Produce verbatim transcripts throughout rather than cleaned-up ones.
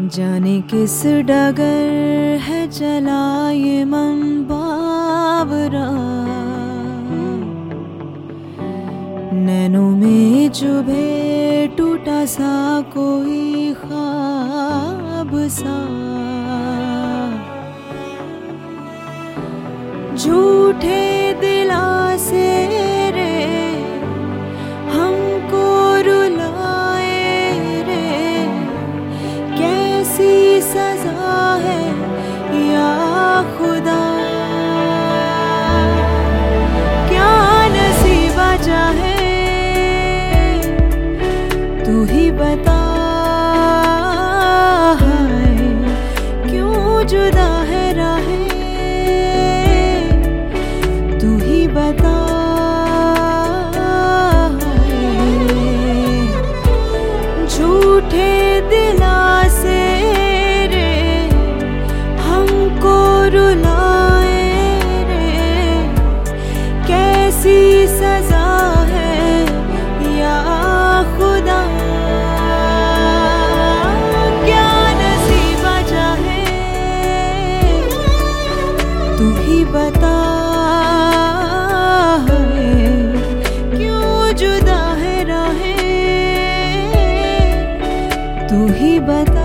जाने किस डगर है चला ये मन बावरा, नैनों में चुभे टूटा सा कोई ख्वाब सा। झूठे दिलासे रे हमको रुलाए रे, कैसी सजा है या खुदा, क्या नसीबा चाहे तू ही बता, है क्यों जुदा है राहें तू ही बता। झूठे दिलासे रे हमको रुलाए रे, कैसी सजा है या खुदा, क्या नसीबा चाहे तू ही बता, क्यों जुदा है राहें तू ही बता।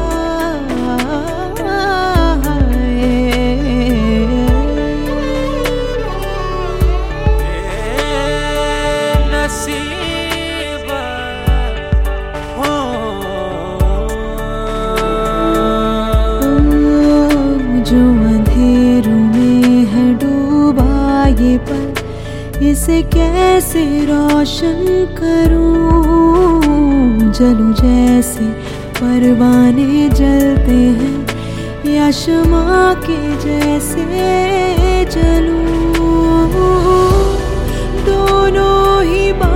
जो अंधेरों में है डूबा ये पल, इसे कैसे रोशन करूं, जलूं जैसे परवाने जलते हैं या शमा के जैसे जलूं, दोनों ही